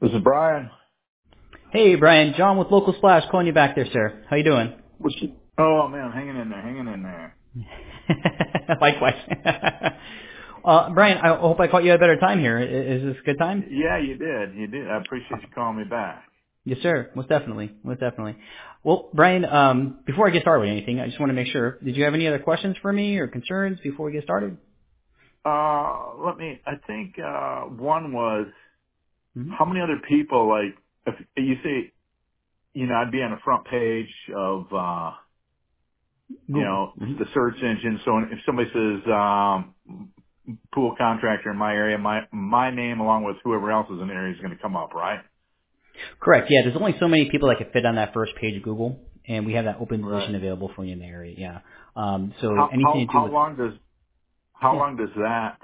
This is Brian. Hey, Brian. John with Local Splash calling you back there, sir. How you doing? Oh man, hanging in there, hanging in there. Likewise. Brian, I hope I caught you at a better time here. Is this a good time? Yeah, you did. You did. I appreciate you calling me back. Yes, sir. Most definitely. Most definitely. Well, Brian, before I get started with anything, I just want to make sure, did you have any other questions for me or concerns before we get started? I think, one was, Mm-hmm. how many other people, like, if you say, I'd be on the front page of, Google. Mm-hmm. the search engine. So if somebody says, pool contractor in my area, my name along with whoever else is in the area is going to come up, right? Correct. Yeah, there's only so many people that can fit on that first page of Google, and we have that open Right. position available for you in the area. Yeah. So How, anything how, to do how with long does, how yeah. long does that,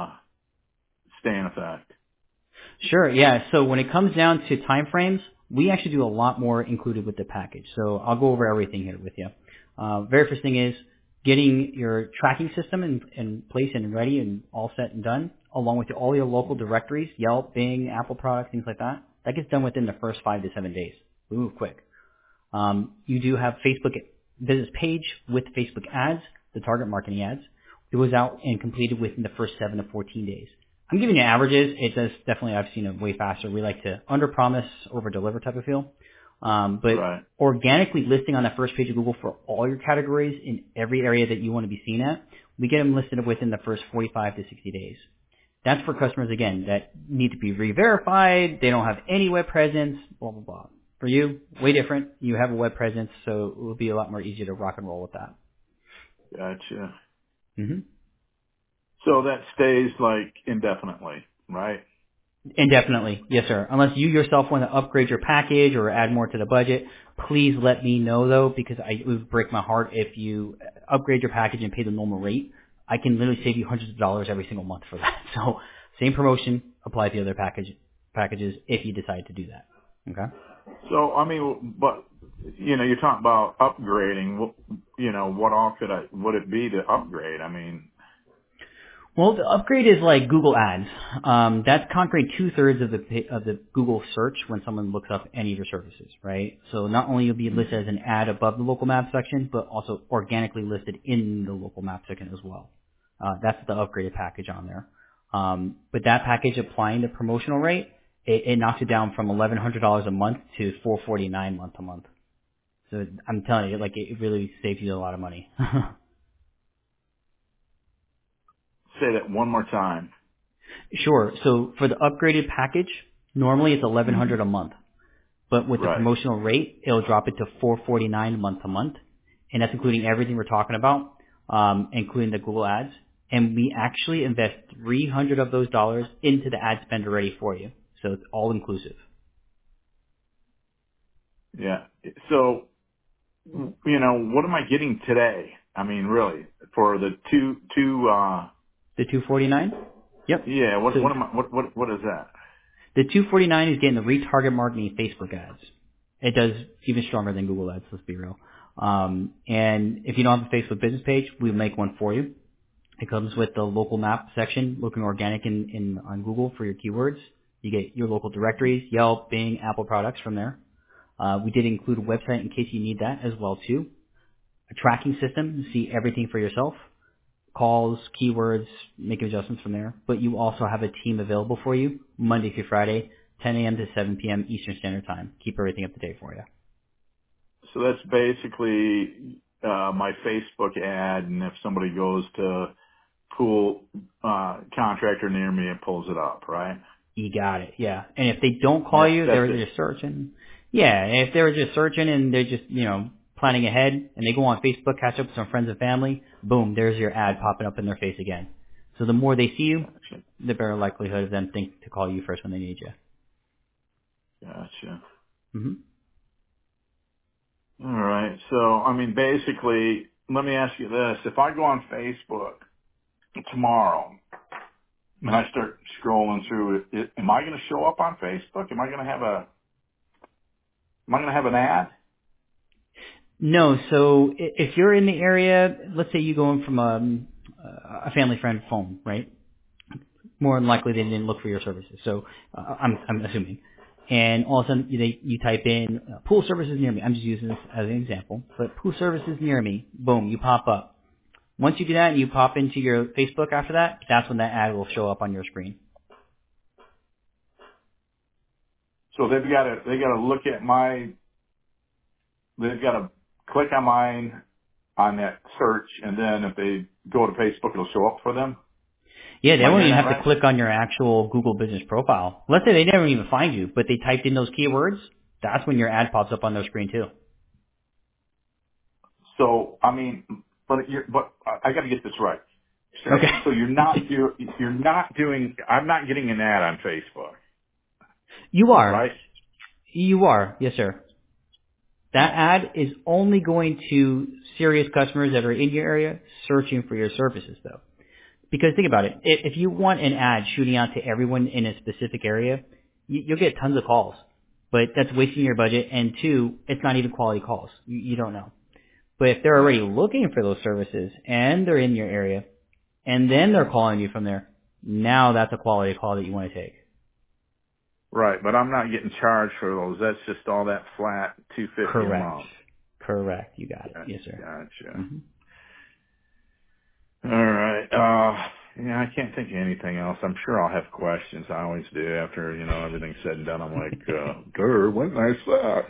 stay in effect? Sure, yeah. So when it comes down to time frames, we actually do a lot more included with the package. So I'll go over everything here with you. Very first thing is getting your tracking system in place and ready and all set and done, along with all your local directories, Yelp, Bing, Apple products, things like that. That gets done within the first 5 to 7 days. We move quick. You do have Facebook business page with Facebook ads, the target marketing ads. It was out and completed within the first 7 to 14 days. I'm giving you averages. It does definitely, I've seen it way faster. We like to under-promise, over-deliver type of feel. But Right. organically listing on that first page of Google for all your categories in every area that you want to be seen at, we get them listed within the first 45 to 60 days. That's for customers, again, that need to be re-verified. They don't have any web presence, blah, blah, blah. For you, way different. You have a web presence, so it will be a lot more easier to rock and roll with that. Gotcha. Mm-hmm. So that stays like indefinitely, right? Indefinitely. Yes, sir. Unless you yourself want to upgrade your package or add more to the budget, please let me know, though, because it would break my heart if you upgrade your package and pay the normal rate. I can literally save you hundreds of dollars every single month for that. So same promotion, apply to the other packages if you decide to do that. Okay? So, I mean, but, you're talking about upgrading. What all would it be to upgrade? I mean, Well, the upgrade is like Google Ads. That's conquering 2/3 of the Google search when someone looks up any of your services, right? So not only you'll be listed as an ad above the local map section, but also organically listed in the local map section as well. That's the upgraded package on there. But that package applying the promotional rate, it knocks it down from $1,100 a month to $449 month to month. So I'm telling you, like it really saves you a lot of money. say that one more time. Sure. So for the upgraded package, normally it's Hmm. $1,100 a month, but with the Right. promotional rate, it'll drop it to $449 month to month, and that's including everything we're talking about, including the Google Ads. And we actually invest 300 of those dollars into the ad spend already for you, so it's all inclusive. Yeah. So, what am I getting today? I mean, really, for the The 249. Yep. yeah, So what is that? the 249 is getting the retarget marketing Facebook ads. It does even stronger than Google Ads. Let's be real. And if you don't have a Facebook business page, we'll make one for you. It comes with the local map section, looking organic on Google for your keywords. You get your local directories, Yelp, Bing, Apple products from there. We did include a website in case you need that as well too. A tracking system to see everything for yourself. Calls, keywords, make adjustments from there. But you also have a team available for you Monday through Friday, 10 a.m. to 7 p.m. Eastern Standard Time. Keep everything up to date for you. So that's basically my Facebook ad, and if somebody goes to pool contractor near me, it pulls it up, right? You got it, yeah. And if they don't call That's you, that's they're it. just searching. Yeah, if they're just searching and they're just, planning ahead and they go on Facebook, catch up with some friends and family, boom, there's your ad popping up in their face again. So the more they see you, Gotcha. the better likelihood of them think to call you first when they need you. Gotcha. hmm All right. So, I mean, basically, let me ask you this: if I go on Facebook tomorrow and hmm I start scrolling through it, am I going to show up on Facebook? Am I going to have an ad? No, so if you're in the area, let's say you go in from a family friend phone, right? More than likely they didn't look for your services. So I'm assuming. and all of a sudden you type in pool services near me. I'm just using this as an example, but pool services near me, boom, you pop up. Once you do that and you pop into your Facebook after that, that's when that ad will show up on your screen. So they've got to look at they've got to click on mine on that search, and then if they go to Facebook, it'll show up for them. Yeah, they Am I won't hearing even that have to right? click on your actual Google Business Profile. Let's say they never even find you, but they typed in those keywords. That's when your ad pops up on their screen too. So I mean, but I got to get this right. Okay. So you're not doing. I'm not getting an ad on Facebook, You are. right? You are. Yes, sir. That ad is only going to serious customers that are in your area searching for your services, though. Because think about it. If you want an ad shooting out to everyone in a specific area, you'll get tons of calls. But that's wasting your budget. And two, it's not even quality calls. You don't know. But if they're already Right. looking for those services and they're in your area and then they're calling you from there, now that's a quality call that you want to take. Right, but I'm not getting charged for those. That's just all that flat $250 a Correct. month. Correct. You got it. Yes, sir. Gotcha. hmm All right. Yeah, I can't think of anything else. I'm sure I'll have questions. I always do after, everything's said and done. I'm like, when I saw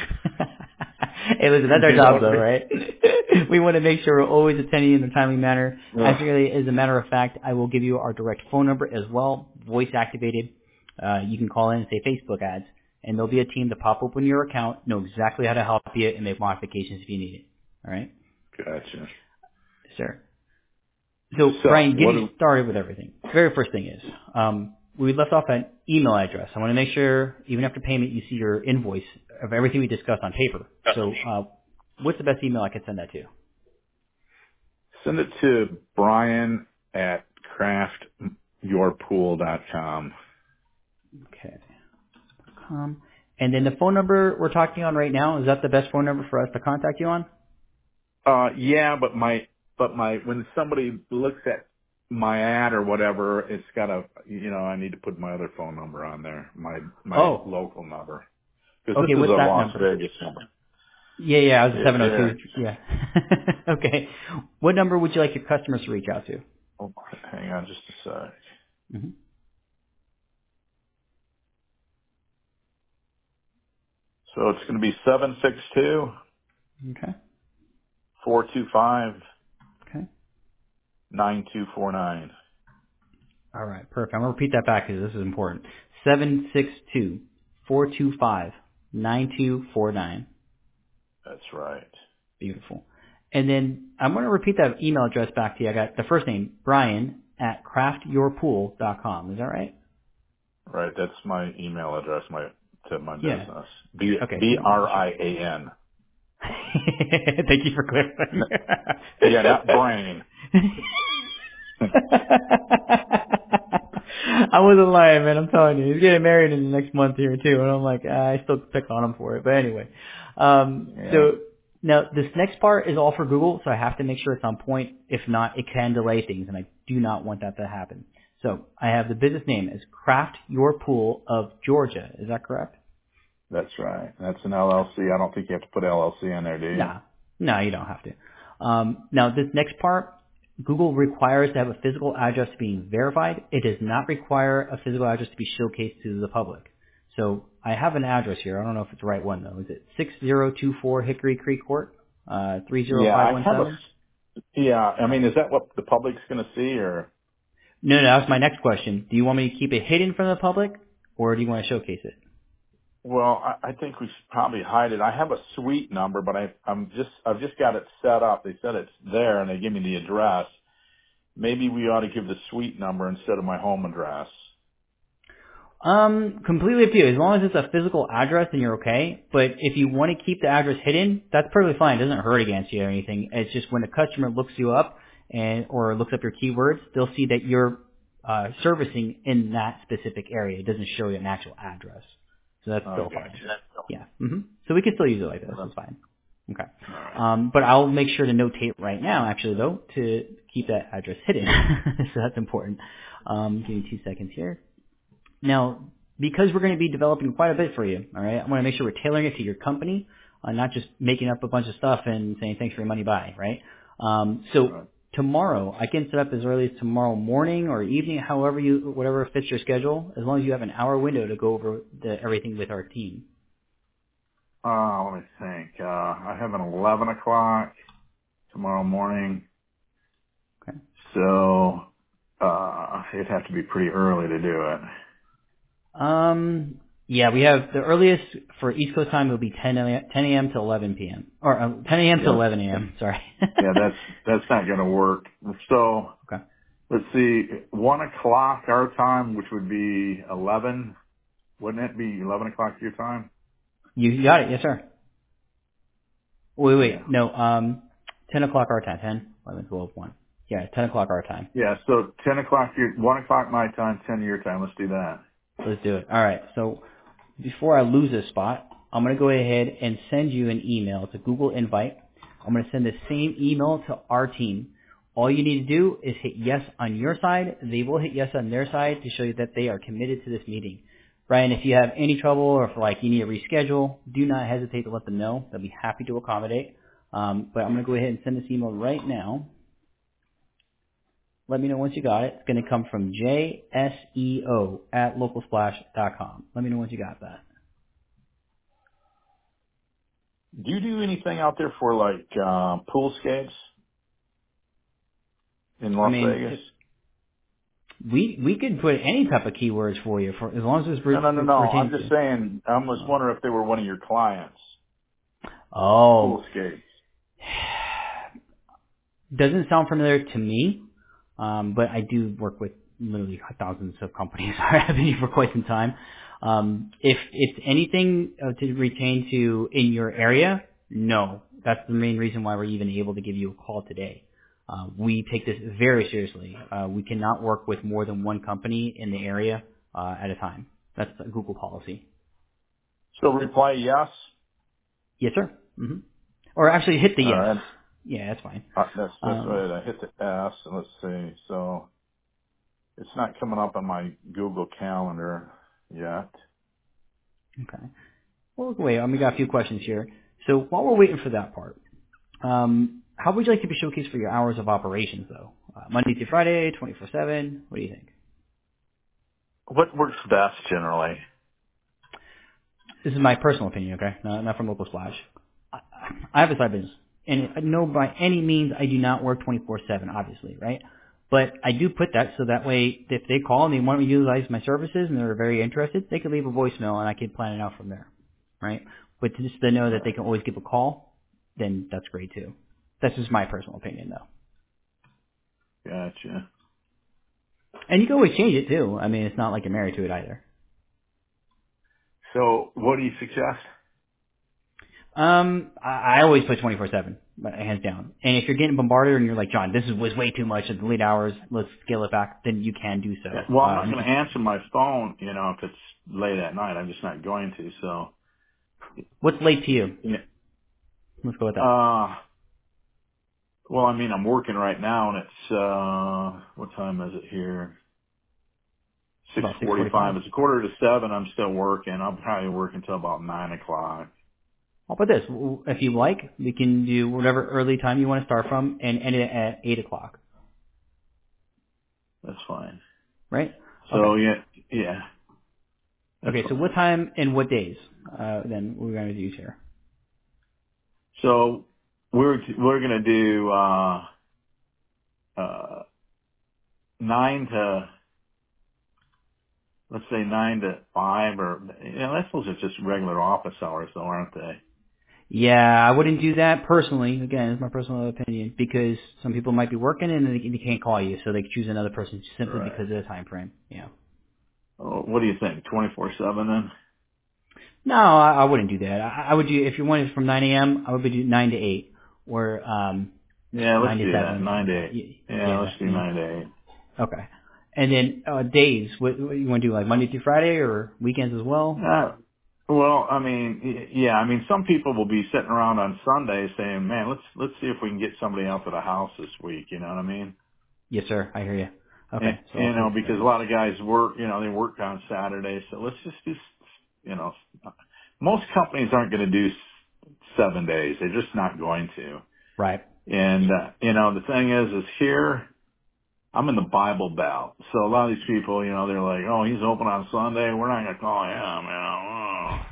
Hey, listen, that's our you know job, what I though, mean? right? We want to make sure we're always attending in a timely manner. Ugh, Actually, as a matter of fact, I will give you our direct phone number as well, voice activated. You can call in and say Facebook ads, and there'll be a team to pop open your account, know exactly how to help you, and make modifications if you need it. All right, gotcha. sir. So, So, Brian, getting started with everything. Very first thing is, we left off an email address. I want to make sure, even after payment, you see your invoice of everything we discussed on paper. So, what's the best email I could send that to? send it to Brian at craftyourpool.com. Okay. And then the phone number we're talking on right now, is that the best phone number for us to contact you on? Yeah, but when somebody looks at my ad or whatever, it's got I need to put my other phone number on there, my Oh, local number. Because okay. this is a What's that Las number? Vegas number. Yeah, I was a It is. 702. Yeah. Okay. What number would you like your customers to reach out to? Oh, hang on just a sec. hmm So it's going to be 762 Okay. 425 Okay. 9249. All right. Perfect. I'm going to repeat that back because this is important. 762-425-9249. That's right. Beautiful. And then I'm going to repeat that email address back to you. I got the first name, Brian at craftyourpool.com. Is that right? Right. That's my email address, to my Yeah. business. Okay. I want to make sure. BRIAN. Thank you for clarifying. Yeah, not brain. I wasn't lying, man. I'm telling you. He's getting married in the next month here too, and I'm like, I still pick on him for it. But anyway, Yeah. so now this next part is all for Google, so I have to make sure it's on point. If not, it can delay things, and I do not want that to happen. So I have the business name as Craft Your Pool of Georgia. Is that correct? That's right. That's an LLC. I don't think you have to put LLC in there, do you? No, you don't have to. Now, this next part, Google requires to have a physical address being verified. It does not require a physical address to be showcased to the public. So I have an address here. I don't know if it's the right one though. Is it 6024 Hickory Creek Court, Yeah, I have 30517? I mean, is that what the public's going to see or? No, that's my next question. Do you want me to keep it hidden from the public, or do you want to showcase it? Well, I think we should probably hide it. I have a suite number, but I've just got it set up. They said it's there and they give me the address. Maybe we ought to give the suite number instead of my home address. Completely up to you. As long as it's a physical address, then you're okay. But if you want to keep the address hidden, that's perfectly fine. It doesn't hurt against you or anything. It's just when the customer looks you up or looks up your keywords, they'll see that you're servicing in that specific area. It doesn't show you an actual address. So that's Oh, still fine. gotcha. Yeah. So we can still use it like this. That's fine. Okay. All right. But I'll make sure to notate right now, actually, though, to keep that address hidden. So that's important. Give me 2 seconds here. Now, because we're going to be developing quite a bit for you. All right, I want to make sure we're tailoring it to your company, not just making up a bunch of stuff and saying thanks for your money, bye. Right. So Right. tomorrow, I can set up as early as tomorrow morning or evening, whatever fits your schedule, as long as you have an hour window to go over everything with our team. Let me think. I have an 11 o'clock tomorrow morning, Okay. so it'd have to be pretty early to do it. Yeah, we have the earliest for East Coast time will be 10 a.m. to 11 p.m. or 10 a.m. to Yeah, 11 a.m. Sorry. yeah, that's not going to work. So Okay. let's see, 1 o'clock our time, which would be 11. Wouldn't it be 11 o'clock your time? You got it. Yes, sir. Yeah. Wait. No, 10 o'clock our time. 10, 11, 12, 1. Yeah, 10 o'clock our time. Yeah. So 10 o'clock 1 o'clock my time, 10 your time. Let's do that. Let's do it. All right. So before I lose this spot, I'm going to go ahead and send you an email. It's a Google invite. I'm going to send the same email to our team. All you need to do is hit yes on your side. They will hit yes on their side to show you that they are committed to this meeting. Brian, if you have any trouble or if you need to reschedule, do not hesitate to let them know. They'll be happy to accommodate. But I'm going to go ahead and send this email right now. Let me know once you got it. It's going to come from jseo@localsplash.com. Let me know once you got that. Do you do anything out there for like poolscapes in I Las Vegas? mean, we could put any type of keywords for you, for as long as it's No. I'm pertaining just to. saying. I was wondering if they were one of your clients. Oh, Poolscapes. doesn't sound familiar to me, but I do work with literally thousands of companies. I've been here for quite some time. If it's anything to retain to in your area, no. That's the main reason why we're even able to give you a call today. We take this very seriously. We cannot work with more than one company in the area at a time. That's a Google policy. So reply yes. Yes, sir. hmm Or actually hit the All yes. right. Yeah, that's fine. That's right. I hit the S, and let's see. So it's not coming up on my Google Calendar yet. Okay. Well, wait, we got a few questions here. So while we're waiting for that part, how would you like to be showcased for your hours of operations, though? Monday through Friday, 24/7. What do you think? What works best generally? This is my personal opinion, okay? Not from Local Splash. I I have a side business, and no, by any means, I do not work 24/7, obviously, right? But I do put that so that way, if they call and they want to utilize my services and they're very interested, they can leave a voicemail and I can plan it out from there, right? But just to know that they Right. can always give a call, then that's great too. That's just my personal opinion, though. Gotcha. And you can always change it too. I mean, it's not like you're married to it either. So what do you suggest? I always put 24/7, hands down. And if you're getting bombarded and you're like, John, was way too much at the late hours, let's scale it back, then you can do Yeah, so. well, I'm not going to answer my phone, if it's late at night. I'm just not going to. So, What's late to you? yeah. Let's go with that. Uh, well, I mean, I'm working right now, and it's what time is it here? About 6:45. 6:45. It's 6:45. I'm still working. I'll probably work until about 9 o'clock. How about this? If you like, we can do whatever early time you want to start from and end it at 8 o'clock, That's fine. right? So Okay. yeah, that's Okay, so fine. what time and what days then we're going to use here? So we're gonna do 9 to, let's say 9 to 5, or those are just regular office hours, though, aren't they? Yeah, I wouldn't do that personally. Again, it's my personal opinion because some people might be working and they can't call you, so they choose another person simply because Right. of the time frame. Yeah. Oh, what do you think? 24/7 then? No, I wouldn't do that. I would do if you wanted from 9 a.m. I would do 9 to 8 or Yeah, 9 let's to do that. 7. 9 to 8. Yeah, let's Yeah. do 9 to 8. Okay. And then days. What you want to do? Like Monday through Friday or weekends as well? Well, I mean, yeah, I mean, some people will be sitting around on Sunday saying, "Man, let's see if we can get somebody out to the house this week." You know what I mean? Yes, sir. I hear you. And, Okay, so I'll put because a Saturdays. lot of guys work, they work on Saturdays. So let's just do, most companies aren't going to do 7 days. They're just not going to. Right. And, the thing is here, I'm in the Bible Belt. So a lot of these people, they're like, oh, he's open on Sunday. We're not going to call him,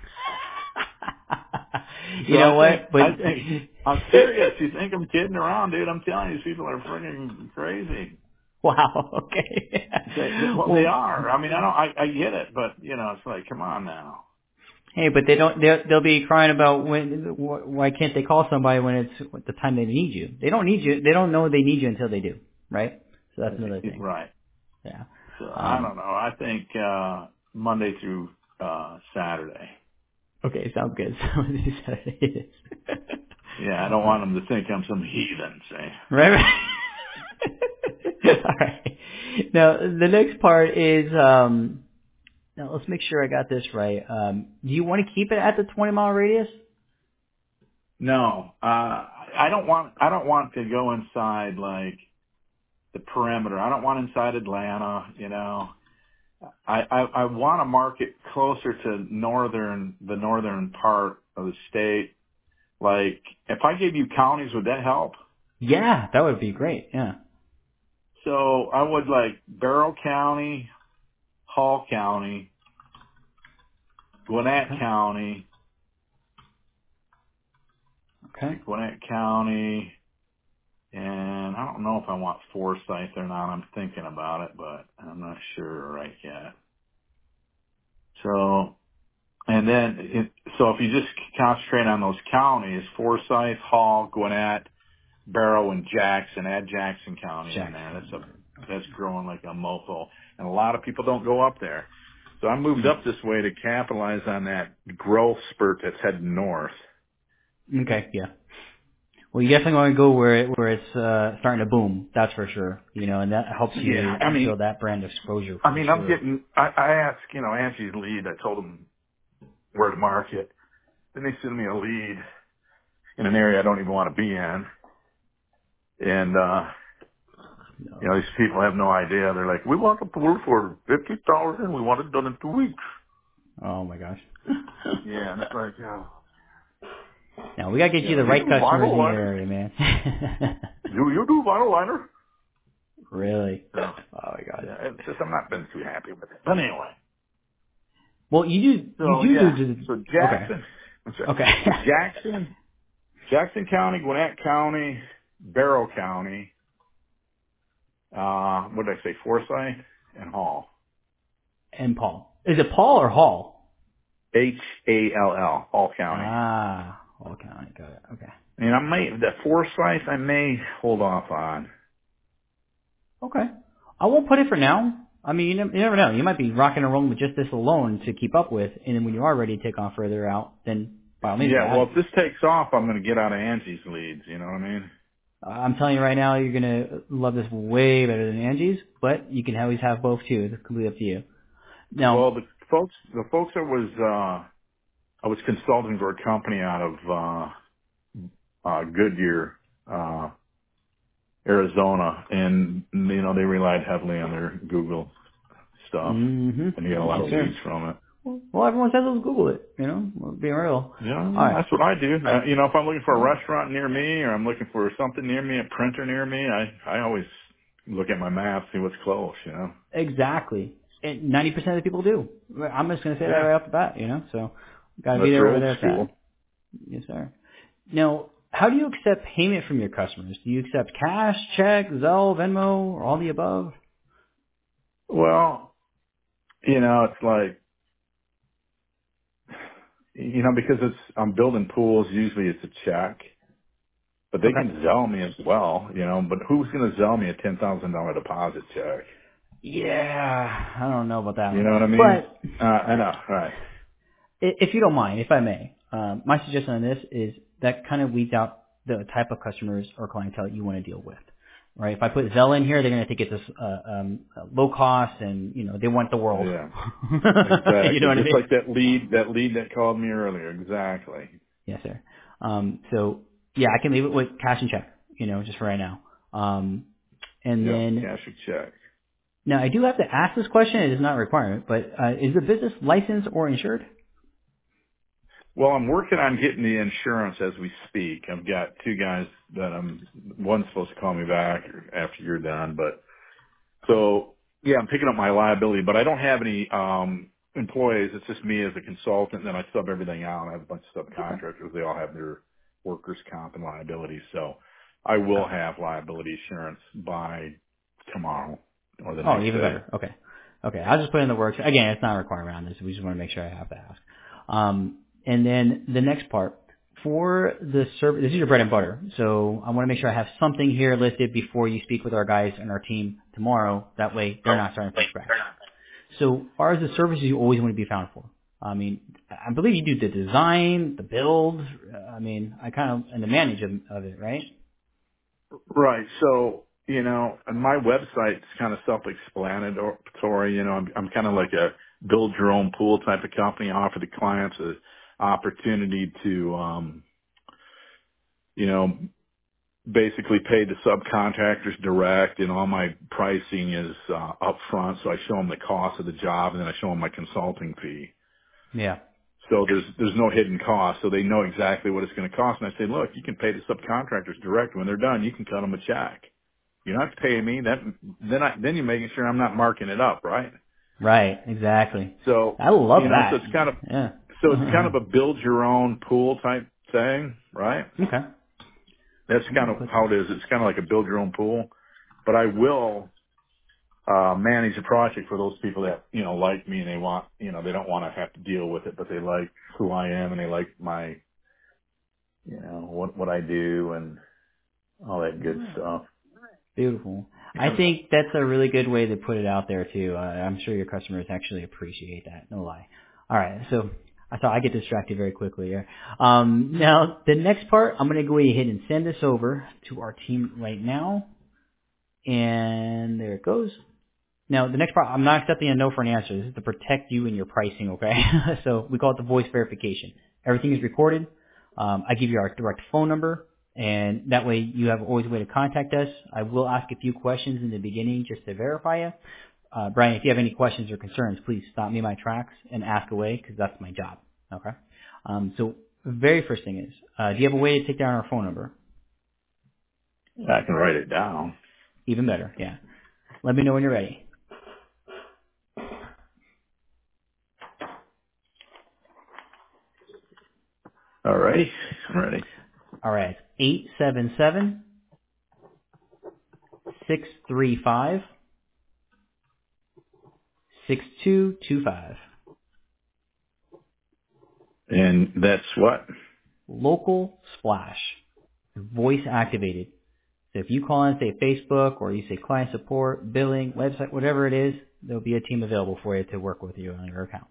You So know what? But I think, I'm serious. You think I'm kidding around, dude? I'm telling you, these people are freaking crazy. wow. Okay. They Well, are. I mean, I get it, but it's like, come on now. hey, but they don't. They'll be crying about why can't they call somebody when it's the time they need you? They don't need you. They don't know they need you until they do. Right. So that's another thing. Right. Yeah. So I don't know. I think, Monday through, Saturday. Okay. Sounds good. So this Saturday is. Yeah, I don't want them to think I'm some heathen, say. Right. Right. All right. Now the next part is now let's make sure I got this right. Do you want to keep it at the 20-mile radius? No, I don't want to go inside like the perimeter. I don't want inside Atlanta, I want to market closer to the northern part of the state. Like, if I gave you counties, would that help? Yeah, that would be great. Yeah. So I would like Barrow County, Hall County, Gwinnett Okay. County, Okay. Gwinnett County, and I don't know if I want Forsyth or not. I'm thinking about it, but I'm not sure right yet. So, and then, so if you just concentrate on those counties, Forsyth, Hall, Gwinnett, Barrow, and Jackson, add Jackson County in there. Jackson. That's growing like a mofo. And a lot of people don't go up there. So I moved Hmm. up this way to capitalize on that growth spurt that's heading north. Okay. Yeah. Well, you definitely want to go where it's starting to boom. That's for sure. And that helps Yeah, you build that brand exposure for I'm sure. getting, I asked, Angie's lead, I told them where to market. Then they send me a lead in an area I don't even want to be in. And, No. these people have no idea. They're like, we want the pool for 50,000. We want it done in 2 weeks. Oh my gosh. Yeah, and it's like, Now we gotta get you the you right do customers vinyl in your liner? area, man. You do vinyl liner? Really? So, Oh my god. yeah, it's just I'm not been too happy with it. But anyway, Well, you so do yeah, do. so Okay. Jackson, I'm sorry, Okay. so Jackson County, Gwinnett County, Barrow County, what did I say, Forsyth and Hall. And Paul. Is it Paul or Hall? Hall, Hall County. Ah, Hall County. Got it. Okay. And the Forsyth I may hold off on. Okay. I won't put it for now. I mean, you never know. You might be rocking and rolling with just this alone to keep up with, and then when you are ready to take on further out, then by all means, go Yeah, at well, it. if this takes off, I'm going to get out of Angie's leads. You know what I mean? I'm telling you right now, you're gonna love this way better than Angie's, but you can always have both too. It's completely up to you. Well, Now, the folks I was consulting for a company out of Goodyear, Arizona, and they relied heavily on their Google stuff, and you get a lot yes, of sir. leads from it. Well, everyone says let's Google it. Being real. Yeah, All right. that's what I do. If I'm looking for a restaurant near me, or I'm looking for something near me, a printer near me, I always look at my map, see what's close. Exactly. And 90% of the people do. I'm just gonna say that Yeah, right off the bat. So gotta be unless there you're where old they're at. school. Yes, sir. Now, how do you accept payment from your customers? Do you accept cash, check, Zelle, Venmo, or all the above? Well, it's like because I'm building pools. Usually it's a check. But they Okay. can sell me as well, but who's going to sell me a $10,000 deposit check? Yeah, I don't know about that You one. know what I mean? But I know, right. if you don't mind, if I may, my suggestion on this is that kind of weeds out the type of customers or clientele you want to deal with. Right? If I put Zelle in here, they're going to think it's low cost and, they want the world. Yeah, You know exactly. what I Just mean? like that lead that called me earlier. Exactly. Yes, sir. So yeah, I can leave it with cash and check, just for right now. And Yep, then cash or check. Now, I do have to ask this question. It is not a requirement, but is the business licensed or insured? Well, I'm working on getting the insurance as we speak. I've got two guys that one's supposed to call me back after you're done, but so yeah, I'm picking up my liability, but I don't have any, employees. It's just me as a consultant, and then I sub everything out. I have a bunch of Okay. subcontractors. They all have their workers' comp and liability. So I will Okay. have liability insurance by tomorrow or the Oh, next even day. better. Okay. Okay. I'll just put it in the works. Again, it's not a requirement on this. We just want to make sure I have to ask. And then the next part for the service, this is your bread and butter. So I want to make sure I have something here listed before you speak with our guys and our team tomorrow. That way they're not starting from scratch. So far as the services you always want to be found for. I mean, I believe you do the design, the build, and the manage of it, right? Right. So, and my website's kind of self-explanatory. I'm kind of like a build your own pool type of company. I offer the clients a opportunity to, you know, basically pay the subcontractors direct, and all my pricing is upfront. So I show them the cost of the job, and then I show them my consulting fee. Yeah. So there's no hidden cost, so they know exactly what it's going to cost. And I say, look, you can pay the subcontractors direct. When they're done, you can cut them a check. You don't have to pay me. Then you're making sure I'm not marking it up, right? Right. Exactly. So I love so that. it's Yeah. kind of a build your own pool type thing, right? Okay. That's I'm kind gonna of put how it is. It's kind of like a build your own pool. But I will manage a project for those people that like me, and they want they don't want to have to deal with it, but they like who I am, and they like my what I do and all that good stuff. beautiful. I think that's a really good way to put it out there too. I'm sure your customers actually appreciate that. No lie. All right. So I thought I get distracted very quickly here. Now the next part, I'm going to go ahead and send this over to our team right now. And there it goes. Now, the next part, I'm not accepting a no for an answer. This is to protect you and your pricing, okay? So we call it the voice verification. Everything is recorded. I give you our direct phone number, and that way you have always a way to contact us. I will ask a few questions in the beginning just to verify you. Brian, if you have any questions or concerns, please stop me in my tracks and ask away, because that's my job, okay? So the very first thing is, do you have a way to take down our phone number? I can write it down. Even better, yeah. Let me know when you're ready. All righty, I'm ready. All right, 877-635-6225. And that's what? Local Splash. Voice activated. So if you call in, say Facebook, or you say client support, billing, website, whatever it is, there'll be a team available for you to work with you on your account.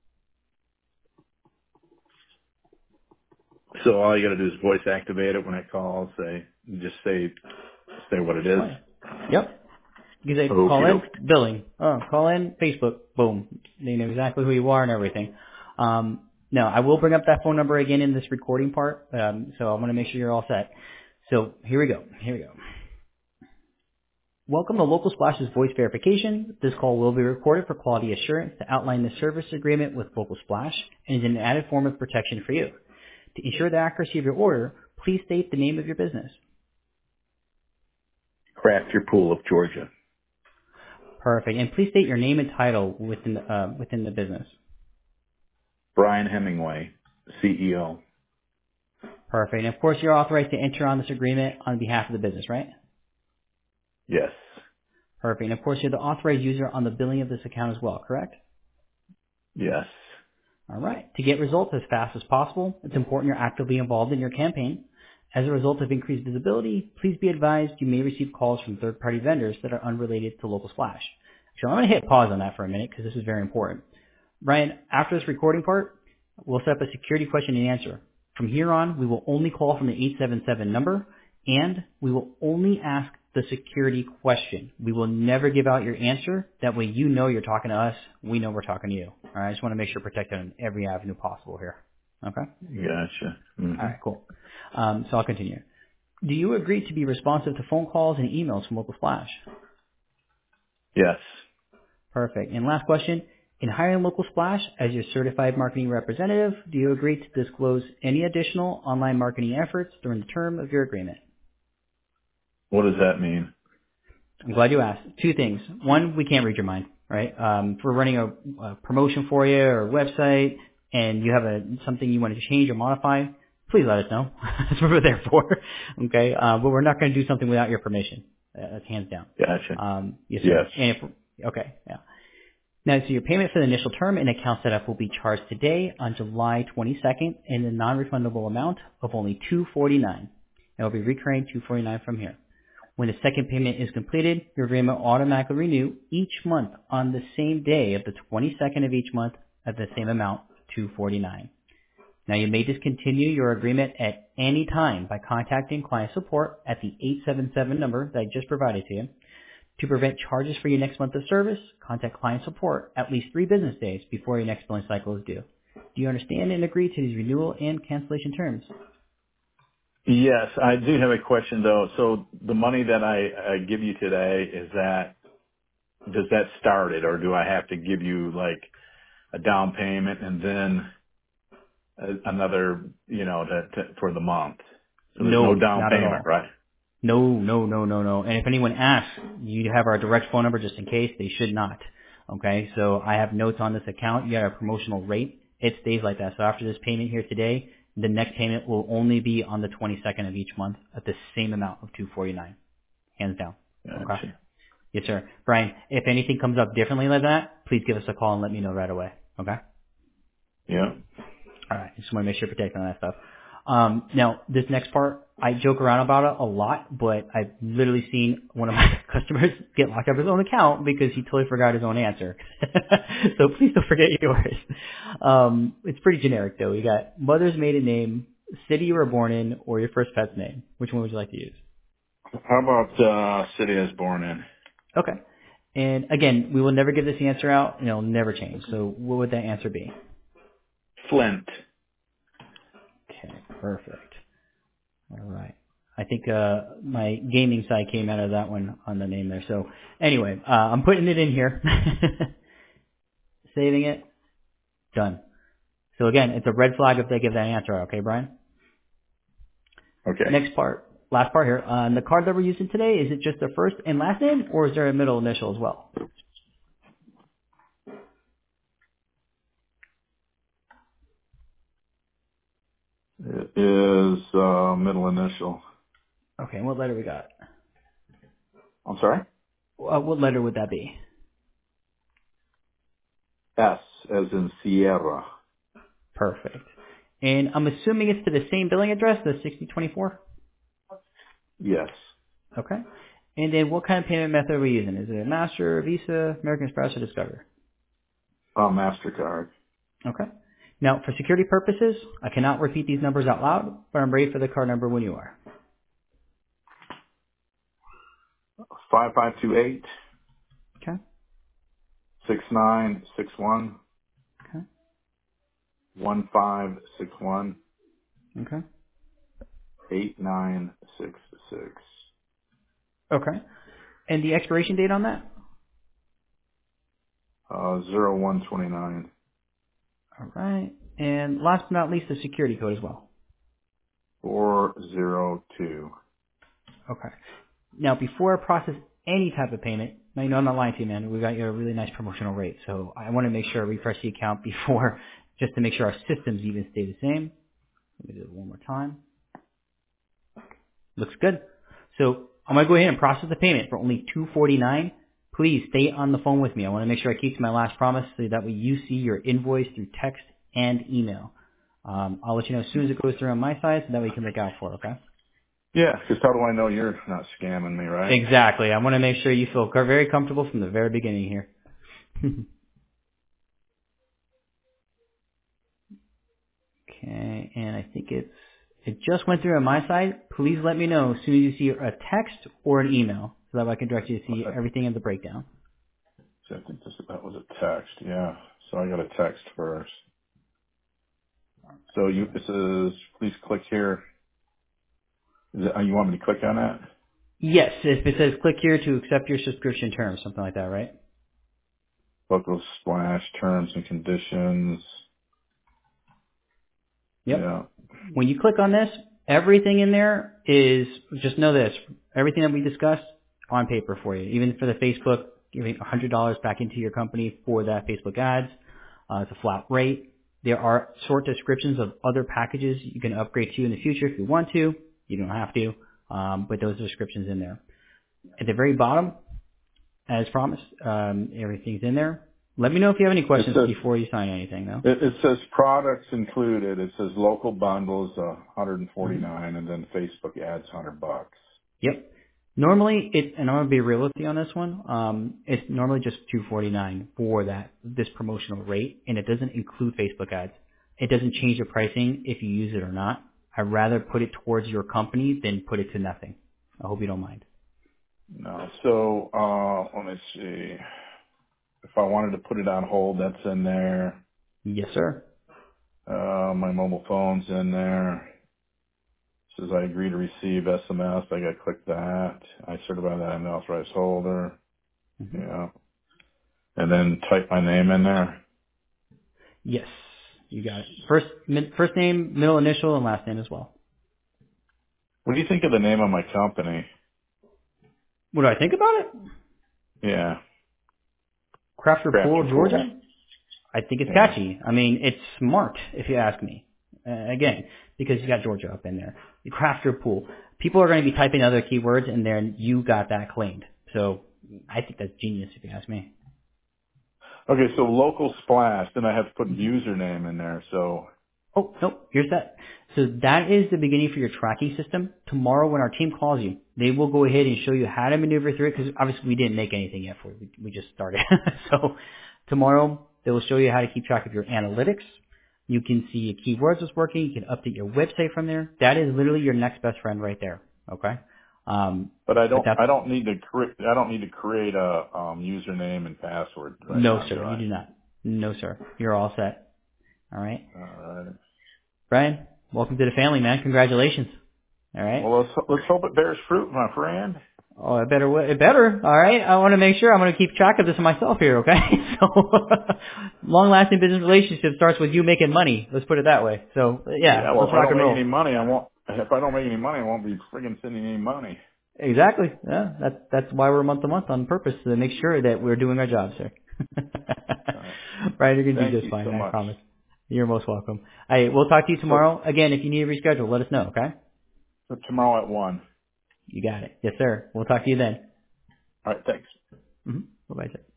So all you got to do is voice activate it when I call. Just say what it is. Oh, yeah. Yep. You say call Okie in, doke. billing. Oh, call in, Facebook. Boom. They know exactly who you are and everything. Now, I will bring up that phone number again in this recording part, so I want to make sure you're all set. So here we go. Welcome to Local Splash's voice verification. This call will be recorded for quality assurance to outline the service agreement with Local Splash and is an added form of protection for you. To ensure the accuracy of your order, please state the name of your business. Craft Your Pool of Georgia. Perfect. And please state your name and title within the business. Brian Hemingway, CEO. Perfect. And of course, you're authorized to enter on this agreement on behalf of the business, right? Yes. Perfect. And of course, you're the authorized user on the billing of this account as well, correct? Yes. All right. To get results as fast as possible, it's important you're actively involved in your campaign. As a result of increased visibility, please be advised you may receive calls from third-party vendors that are unrelated to Local Splash. So I'm going to hit pause on that for a minute because this is very important. Brian, after this recording part, we'll set up a security question and answer. From here on, we will only call from the 877 number, and we will only ask the security question. We will never give out your answer. That way you know you're talking to us. We know we're talking to you. All right, I just want to make sure protected on every avenue possible here. Okay? Gotcha. All right, cool. So I'll continue. Do you agree to be responsive to phone calls and emails from Local Splash? Yes. Perfect. And last question. In hiring Local Splash as your certified marketing representative, do you agree to disclose any additional online marketing efforts during the term of your agreement? What does that mean? I'm glad you asked. Two things. One, we can't read your mind, right? If we're running a promotion for you or a website and you have something you want to change or modify, please let us know. That's what we're there for. Okay? But we're not going to do something without your permission. That's hands down. Gotcha. Yes, Yes. sir. Okay, yeah. Now, so your payment for the initial term and account setup will be charged today on July 22nd in the non-refundable amount of only $249. It will be recurring $249 from here. When the second payment is completed, your agreement will automatically renew each month on the same day of the 22nd of each month at the same amount, $249. Now, you may discontinue your agreement at any time by contacting client support at the 877 number that I just provided to you. To prevent charges for your next month of service, contact client support at least 3 business days before your next billing cycle is due. Do you understand and agree to these renewal and cancellation terms? Yes, I do have a question though. So the money that I give you today, does that start it, or do I have to give you like a down payment and then another, for the month? So there's no No, down not at payment, all. right? No. And if anyone asks, you have our direct phone number just in case. They should not. Okay, so I have notes on this account. You got a promotional rate. It stays like that. So after this payment here today, the next payment will only be on the 22nd of each month at the same amount of $249. Hands down. Okay? Gotcha. Yes, sir. Brian, if anything comes up differently like that, please give us a call and let me know right away. Okay? Yeah. All right. Just want to make sure you're protecting all that stuff. Now, this next part, I joke around about it a lot, but I've literally seen one of my customers get locked out of his own account because he totally forgot his own answer. So please don't forget yours. It's pretty generic, though. You got mother's maiden name, city you were born in, or your first pet's name. Which one would you like to use? How about city I was born in? Okay. And again, we will never give this answer out, and it'll never change. So what would that answer be? Flint. Okay, perfect. All right. I think my gaming side came out of that one on the name there. So anyway, I'm putting it in here. Saving it. Done. So again, it's a red flag if they give that answer out. Okay, Brian? Okay. Next part. Last part here. On the card that we're using today, is it just their first and last name, or is there a middle initial as well? It is middle initial. Okay, and what letter we got? I'm sorry? What letter would that be? S as in Sierra. Perfect. And I'm assuming it's to the same billing address, the 6024? Yes. Okay. And then what kind of payment method are we using? Is it a Master, Visa, American Express, or Discover? MasterCard. Okay. Now, for security purposes, I cannot repeat these numbers out loud, but I'm ready for the card number when you are. 5528 Okay. 6961 Okay. 1561 Okay. 8966. Okay. And the expiration date on that? 0129 All right. And last but not least, the security code as well. 402. Okay. Now, before I process any type of payment, now you know I'm not lying to you, man. We got you a really nice promotional rate, so I want to make sure I refresh the account before, just to make sure our systems even stay the same. Let me do it one more time. Looks good. So I'm gonna go ahead and process the payment for only $249. Please stay on the phone with me. I want to make sure I keep to my last promise, so that way you see your invoice through text and email. I'll let you know as soon as it goes through on my side, so that way you can look out for it. Okay? Yeah, because how do I know you're not scamming me, right? Exactly. I want to make sure you feel very comfortable from the very beginning here. Okay, and I think it just went through on my side. Please let me know as soon as you see a text or an email, so that way I can direct you to see Okay. everything in the breakdown. So I think that was a text, yeah. So I got a text first. So All it right. says, please click here. You want me to click on that? Yes, if it says click here to accept your subscription terms, something like that, right? Local splash terms and conditions. Yep. Yeah. When you click on this, everything in there is, just know this, everything that we discussed on paper for you. Even for the Facebook, giving $100 back into your company for that Facebook ads. It's a flat rate. There are short descriptions of other packages you can upgrade to in the future if you want to. You don't have to, but those descriptions in there. At the very bottom, as promised, everything's in there. Let me know if you have any It questions says, before you sign anything, though. it says products included. It says local bundles, Mm-hmm. 149, and then Facebook ads, $100. Yep. Normally, and I'm gonna be real with you on this one. It's normally just $249 for this promotional rate, and it doesn't include Facebook ads. It doesn't change the pricing if you use it or not. I'd rather put it towards your company than put it to nothing. I hope you don't mind. No. So, let me see. If I wanted to put it on hold, that's in there. Yes, sir. My mobile phone's in there. Says I agree to receive SMS. I got to click that. I certify that I'm an authorized holder. hmm Yeah. And then type my name in there. Yes, you got it. First name, middle initial, and last name as well. What do you think of the name of my company? What do I think about it? Yeah. Crafter Pool, Crafter Pool. Georgia. I think it's Yeah. catchy. I mean, it's smart, if you ask me. Again, because you got Georgia up in there. The Crafter Pool. People are going to be typing other keywords, and then you got that claimed. So I think that's genius, if you ask me. Okay, so local splash. Then I have to put username in there. So, Oh, nope, here's that. So that is the beginning for your tracking system. Tomorrow when our team calls you, they will go ahead and show you how to maneuver through it because obviously we didn't make anything yet for you. We just started. So tomorrow they will show you how to keep track of your analytics. You can see your keywords is working. You can update your website from there. That is literally your next best friend right there. Okay. but But that's, I don't need to create a username and password right no now, do sir, you I? do not. No sir. You're all set. All right. All right. Brian, welcome to the family, man. Congratulations. All right. Well, let's hope it bears fruit, my friend. Oh, it better. All right. I want to make sure I'm going to keep track of this myself here. Okay. So, long-lasting business relationship starts with you making money. Let's put it that way. So, yeah, Yeah. Well, let's if I rock don't and make any roll. money, I won't. If I don't make any money, I won't be friggin' sending any money. Exactly. Yeah. That's why we're month to month on purpose to make sure that we're doing our job, sir. All right. Right. You're going to do Thank just you fine. so I much. promise. You're most welcome. All right. We'll talk to you So, tomorrow. Again, if you need to reschedule, let us know. Okay. so tomorrow at 1. You got it. Yes, sir. We'll talk to you then. All right. Thanks. Mm-hmm. Bye-bye, sir.